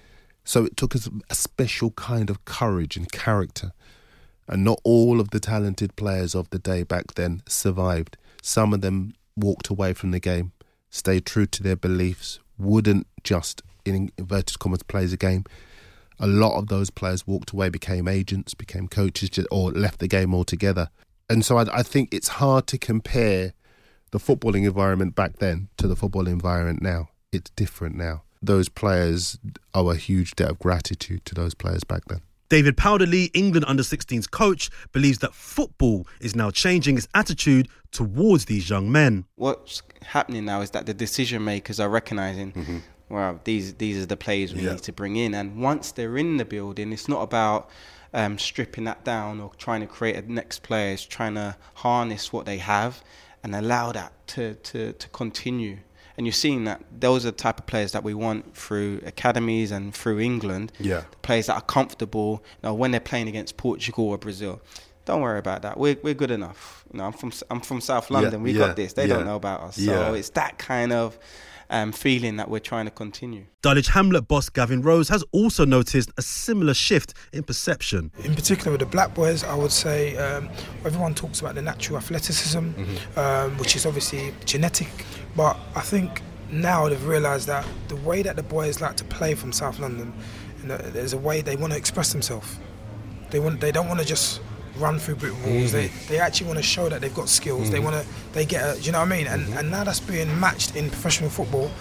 So it took us a special kind of courage and character. And not all of the talented players of the day back then survived. Some of them walked away from the game, stayed true to their beliefs, wouldn't just, in inverted commas, play the game. A lot of those players walked away, became agents, became coaches, or left the game altogether. And so I think it's hard to compare the footballing environment back then to the footballing environment now. It's different now. Those players owe a huge debt of gratitude to those players back then. David Powderly, England under-16s coach, believes that football is now changing its attitude towards these young men. What's happening now is that the decision makers are recognising, well, these are the players we need to bring in. And once they're in the building, it's not about stripping that down or trying to create a next player. It's trying to harness what they have and allow that to continue. And you're seeing that those are the type of players that we want through academies and through England. Yeah. The players that are comfortable, when they're playing against Portugal or Brazil. Don't worry about that. We're good enough. I'm from South London. We got this. They don't know about us. So it's that kind of feeling that we're trying to continue. Dulwich Hamlet boss Gavin Rose has also noticed a similar shift in perception. In particular with the black boys, I would say everyone talks about the natural athleticism, which is obviously genetic. But I think now they've realised that the way that the boys like to play from South London, there's a way they want to express themselves. They don't want to just run through brick walls. They actually want to show that they've got skills. Do you know what I mean? And now that's being matched in professional football.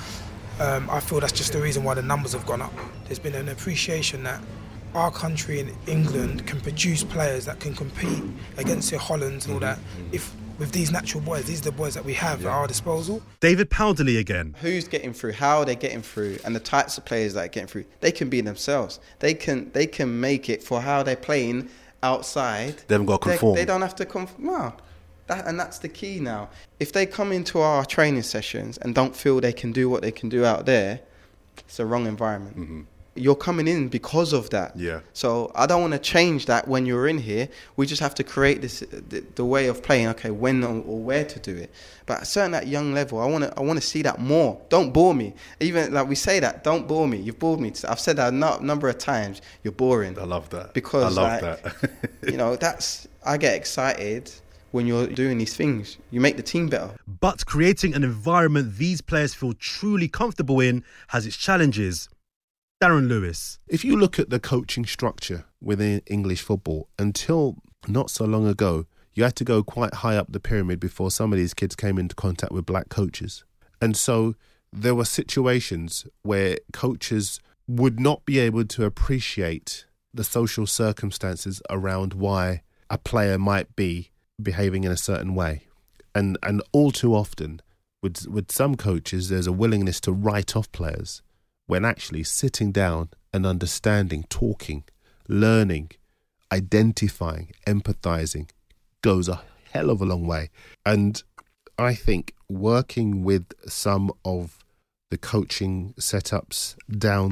I feel that's just the reason why the numbers have gone up. There's been an appreciation that our country in England can produce players that can compete against the Hollands and all that. If with these natural boys, these are the boys that we have at our disposal. David Powderly again. Who's getting through? How are they getting through? And the types of players that are getting through, they can be themselves. They can make it for how they're playing outside. They haven't got to conform. They don't have to conform. No. And that's the key now. If they come into our training sessions and don't feel they can do what they can do out there, it's the wrong environment. You're coming in because of that. Yeah. So I don't want to change that when you're in here. We just have to create the way of playing. Okay, when or where to do it. But certainly at young level, I want to see that more. Don't bore me. Even like we say that, don't bore me. You've bored me. I've said that a number of times. You're boring. I love that. Because I love that. I get excited when you're doing these things. You make the team better. But creating an environment these players feel truly comfortable in has its challenges. Darren Lewis. If you look at the coaching structure within English football, until not so long ago, you had to go quite high up the pyramid before some of these kids came into contact with black coaches. And so there were situations where coaches would not be able to appreciate the social circumstances around why a player might be behaving in a certain way. And all too often, with some coaches, there's a willingness to write off players, when actually sitting down and understanding, talking, learning, identifying, empathizing goes a hell of a long way. And I think working with some of the coaching setups down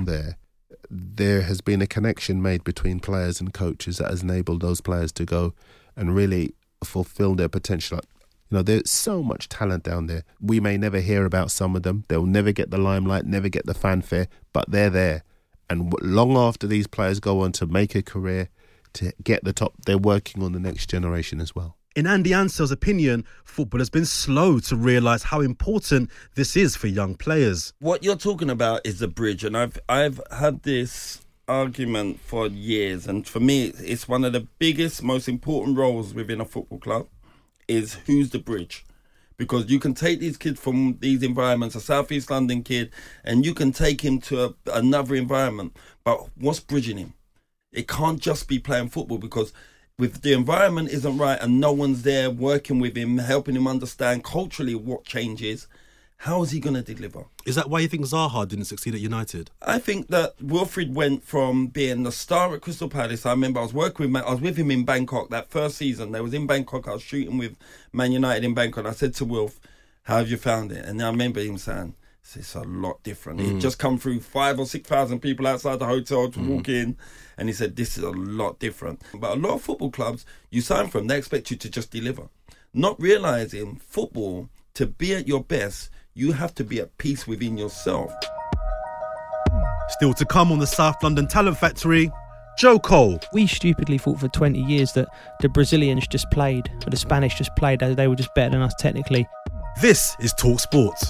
there has been a connection made between players and coaches that has enabled those players to go and really fulfill their potential. There's so much talent down there. We may never hear about some of them. They'll never get the limelight, never get the fanfare, but they're there. And long after these players go on to make a career, to get the top, they're working on the next generation as well. In Andy Ansell's opinion, football has been slow to realise how important this is for young players. What you're talking about is the bridge, and I've had this argument for years, and for me, it's one of the biggest, most important roles within a football club. Is who's the bridge? Because you can take these kids from these environments, a South East London kid, and you can take him to another environment. But what's bridging him? It can't just be playing football, because if the environment isn't right and no one's there working with him, helping him understand culturally what changes, how is he going to deliver? Is that why you think Zaha didn't succeed at United? I think that Wilfried went from being the star at Crystal Palace. I remember I was with him in Bangkok that first season. They was in Bangkok. I was shooting with Man United in Bangkok. I said to Wilf, "How have you found it?" And I remember him saying, "It's a lot different." He'd just come through 5,000 or 6,000 people outside the hotel to walk in, and he said, "This is a lot different." But a lot of football clubs, you sign for them, they expect you to just deliver, not realising football, to be at your best, you have to be at peace within yourself. Still to come on the South London Talent Factory, Joe Cole. We stupidly thought for 20 years that the Brazilians just played, or the Spanish just played, that they were just better than us technically. This is Talk Sports.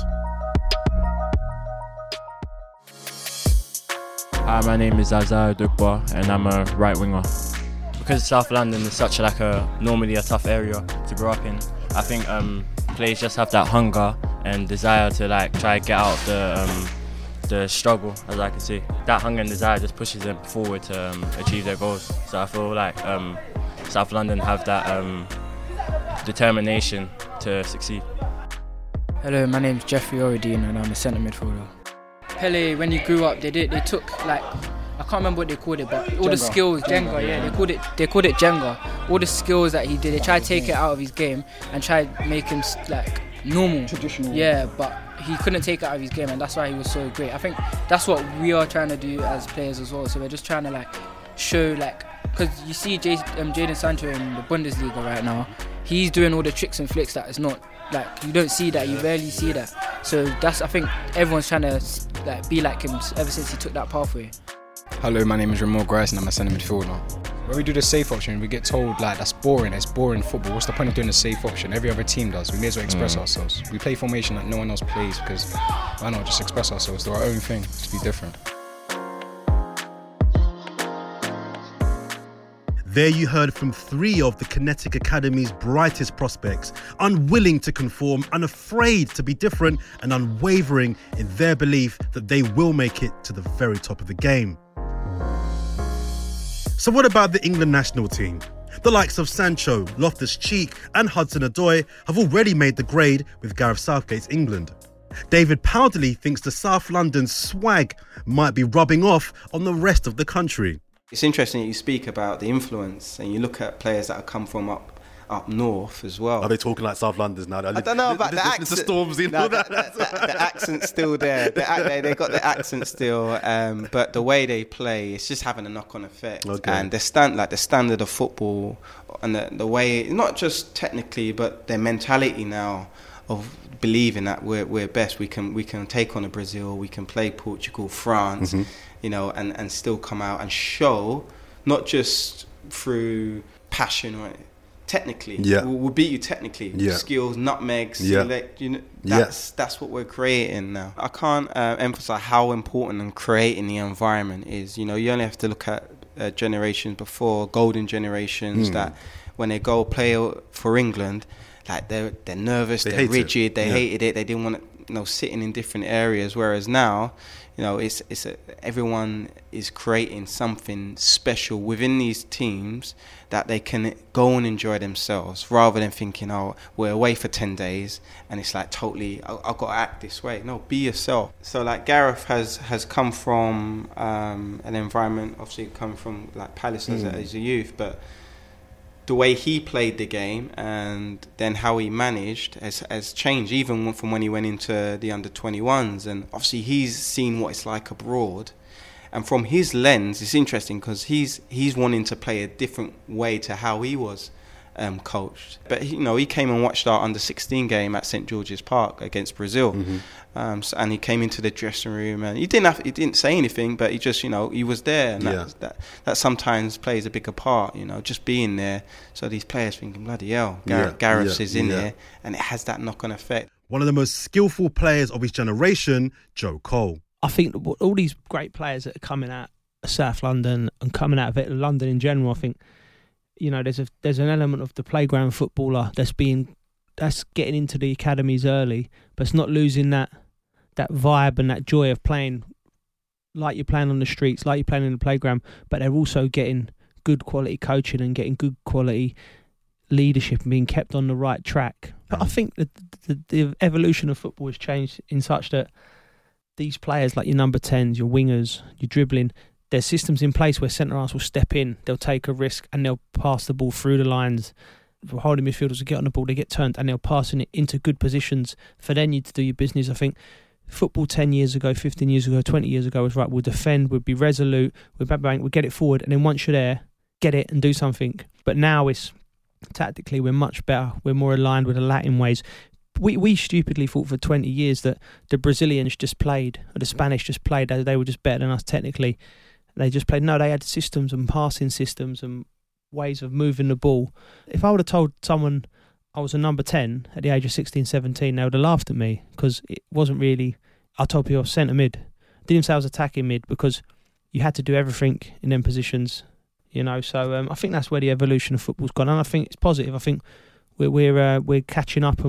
Hi, my name is Azar Dukwa and I'm a right winger. Because South London is such normally a tough area to grow up in, I think players just have that hunger and desire to try to get out of the struggle, as I can see. That hunger and desire just pushes them forward to achieve their goals. So I feel like South London have that determination to succeed. Hello, my name's Jeffrey Oradine and I'm a centre midfielder. Pele, when he grew up, they took I can't remember what they called it, but all Jenga. The skills, Jenga, yeah, they called it Jenga. All the skills that he did, they tried to take it out of his game and try to make him normal. Traditional. Yeah, but he couldn't take it out of his game, and that's why he was so great. I think that's what we are trying to do as players as well. So we're just trying to show because you see Jadon Sancho in the Bundesliga right now, he's doing all the tricks and flicks that is not you don't see that, you rarely see that. So that's, I think everyone's trying to be like him ever since he took that pathway. Hello, my name is Ramon Grice and I'm a centre midfielder. When we do the safe option, we get told that's boring, it's boring football. What's the point of doing the safe option? Every other team does. We may as well express ourselves. We play formation that no one else plays because why not just express ourselves, do our own thing, to be different. There you heard from 3 of the Kinetic Academy's brightest prospects, unwilling to conform, unafraid to be different, and unwavering in their belief that they will make it to the very top of the game. So what about the England national team? The likes of Sancho, Loftus-Cheek and Hudson-Odoi have already made the grade with Gareth Southgate's England. David Powderly thinks the South London swag might be rubbing off on the rest of the country. It's interesting that you speak about the influence and you look at players that have come from up north as well. Are they talking like South Londoners now? I don't know about the accent. The Stormzy. No, the accent's still there. They got the accent still, but the way they play, it's just having a knock-on effect. Okay. And the standard of football and the way, not just technically, but their mentality now of believing that we're best. We can take on a Brazil. We can play Portugal, France. Mm-hmm. And still come out and show, not just through passion or technically. Yeah. We'll beat you technically. Yeah. Skills, nutmegs, select. That's what we're creating now. I can't emphasize how important and creating the environment is. You only have to look at generations before, golden generations that when they go play for England, they're nervous, they're rigid, they hated it, they didn't want to sitting in different areas. Whereas now, everyone is creating something special within these teams that they can go and enjoy themselves, rather than thinking, we're away for 10 days and it's totally, I've got to act this way. No, be yourself. So Gareth has come from an environment, obviously come from Palace as a youth, but the way he played the game and then how he managed has changed, even from when he went into the under-21s. And obviously he's seen what it's like abroad. And from his lens, it's interesting because he's wanting to play a different way to how he was coached. But he came and watched our under-16 game at St George's Park against Brazil. Mm-hmm. And he came into the dressing room and he didn't say anything, but he just he was there, and that sometimes plays a bigger part. Just being there, so these players thinking, bloody hell, Gareth is in there, and it has that knock-on effect. One of the most skillful players of his generation, Joe Cole. I think all these great players that are coming out of South London and coming out of London in general, I think there's an element of the playground footballer that's getting into the academies early, but it's not losing that vibe and that joy of playing like you're playing on the streets, like you're playing in the playground, but they're also getting good quality coaching and getting good quality leadership and being kept on the right track. But I think that the evolution of football has changed in such that these players like your number 10s, your wingers, your dribbling, there's systems in place where centre-halves will step in, they'll take a risk and they'll pass the ball through the lines. For holding midfielders will get on the ball, they get turned and they'll pass it into good positions for then you to do your business. I think football 10 years ago, 15 years ago, 20 years ago was right, we'll defend, we'll be resolute, we'll bang, we'll get it forward, and then once you're there, get it and do something. But now it's tactically we're much better, we're more aligned with the Latin ways. We stupidly thought for 20 years that the Brazilians just played, or the Spanish just played, they were just better than us technically. They just played. No, they had systems and passing systems and ways of moving the ball. If I would have told someone I was a number 10 at the age of 16, 17, they would have laughed at me, because it wasn't really... I told people I was centre mid. I didn't say I was attacking mid, because you had to do everything in them positions, you know. So I think that's where the evolution of football's gone, and I think it's positive. I think we're catching up,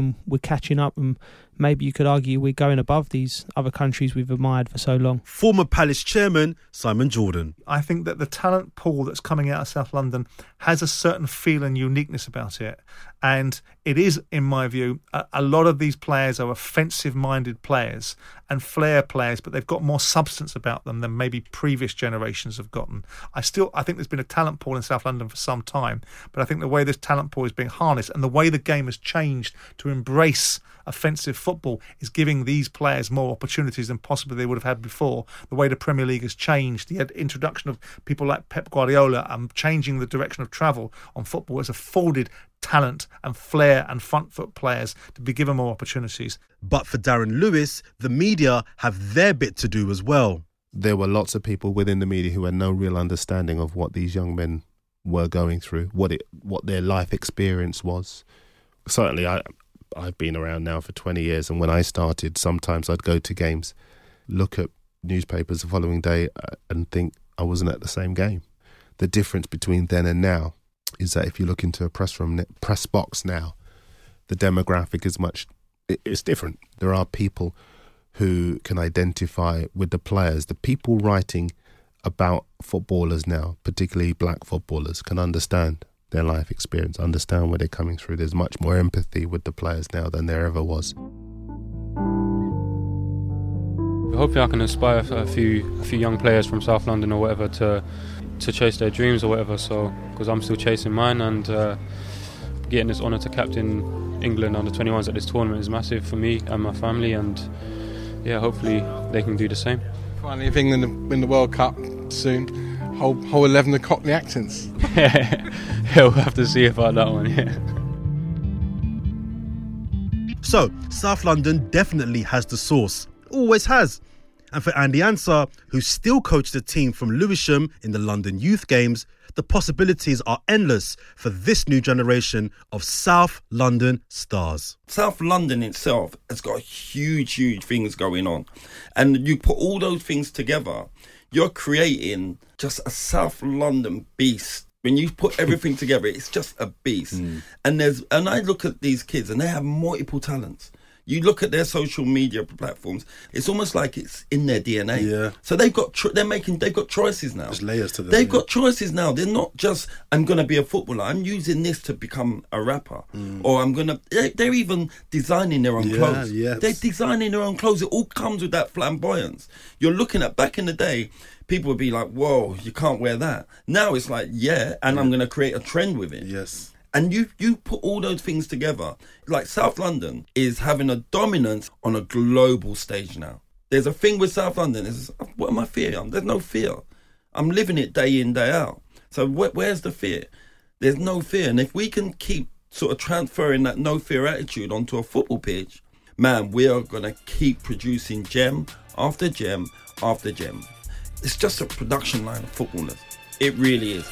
and maybe you could argue we're going above these other countries we've admired for so long. Former Palace chairman Simon Jordan. I think that the talent pool that's coming out of South London has a certain feel and uniqueness about it. And it is, in my view, a lot of these players are offensive-minded players and flair players, but they've got more substance about them than maybe previous generations have gotten. I think there's been a talent pool in South London for some time, but I think the way this talent pool is being harnessed and the way the game has changed to embrace offensive football is giving these players more opportunities than possibly they would have had before. The way the Premier League has changed, the introduction of people like Pep Guardiola and changing the direction of travel on football has afforded talent and flair and front foot players to be given more opportunities. But for Darren Lewis, the media have their bit to do as well. There were lots of people within the media who had no real understanding of what these young men were going through, what their life experience was. Certainly, I've been around now for 20 years, and when I started, sometimes I'd go to games, look at newspapers the following day and think I wasn't at the same game. The difference between then and now is that if you look into a press box now, the demographic it's different. There are people who can identify with the players. The people writing about footballers now, particularly black footballers, can understand their life experience, understand where they're coming through. There's much more empathy with the players now than there ever was. Hopefully I can inspire a few young players from South London or whatever to chase their dreams or whatever, so because I'm still chasing mine, and getting this honour to captain England under 21s at this tournament is massive for me and my family, and yeah, hopefully they can do the same. Finally, if England win the World Cup soon, whole 11 of Cockney accents. Yeah, we'll have to see about that one, yeah. So, South London definitely has the sauce. Always has. And for Andy Ansah, who still coached the team from Lewisham in the London Youth Games, the possibilities are endless for this new generation of South London stars. South London itself has got huge things going on. And you put all those things together, you're creating just a South London beast. When you put everything together, it's just a beast. And I look at these kids and they have multiple talents. You look at their social media platforms; it's almost like it's in their DNA. Yeah. So they've got choices now. There's layers to them. They've got choices now. They're not just I'm going to be a footballer. I'm using this to become a rapper, or I'm going to. They're even designing their own clothes. Yes. They're designing their own clothes. It all comes with that flamboyance. You're looking at back in the day. People would be like, "Whoa, you can't wear that." Now it's like, and I'm going to create a trend with it. Yes. And you put all those things together. Like South London is having a dominance on a global stage now. There's a thing with South London. What am I fearing? There's no fear. I'm living it day in, day out. So where's the fear? There's no fear. And if we can keep sort of transferring that no fear attitude onto a football pitch, man, we are going to keep producing gem after gem after gem. It's just a production line of footballers. It really is.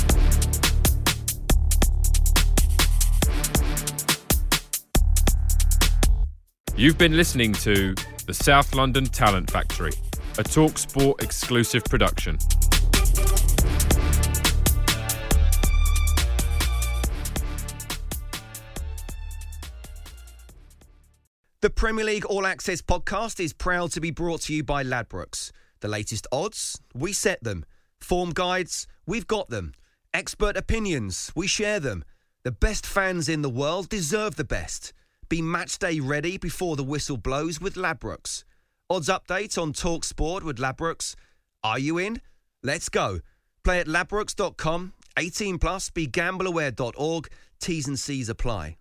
You've been listening to the South London Talent Factory, a TalkSport exclusive production. The Premier League All Access podcast is proud to be brought to you by Ladbrokes. The latest odds, we set them. Form guides, we've got them. Expert opinions, we share them. The best fans in the world deserve the best. Be matchday ready before the whistle blows with Ladbrokes. Odds update on TalkSport with Ladbrokes. Are you in? Let's go. Play at ladbrokes.com. 18 plus. BeGambleAware.org. T's and C's apply.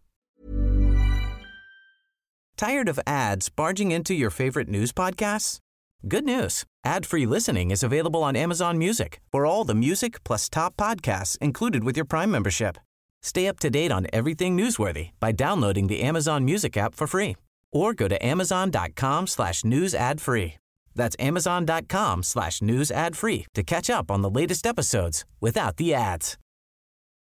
Tired of ads barging into your favorite news podcasts? Good news. Ad-free listening is available on Amazon Music for all the music plus top podcasts included with your Prime membership. Stay up to date on everything newsworthy by downloading the Amazon Music app for free or go to amazon.com/news ad free. That's amazon.com/news ad free to catch up on the latest episodes without the ads.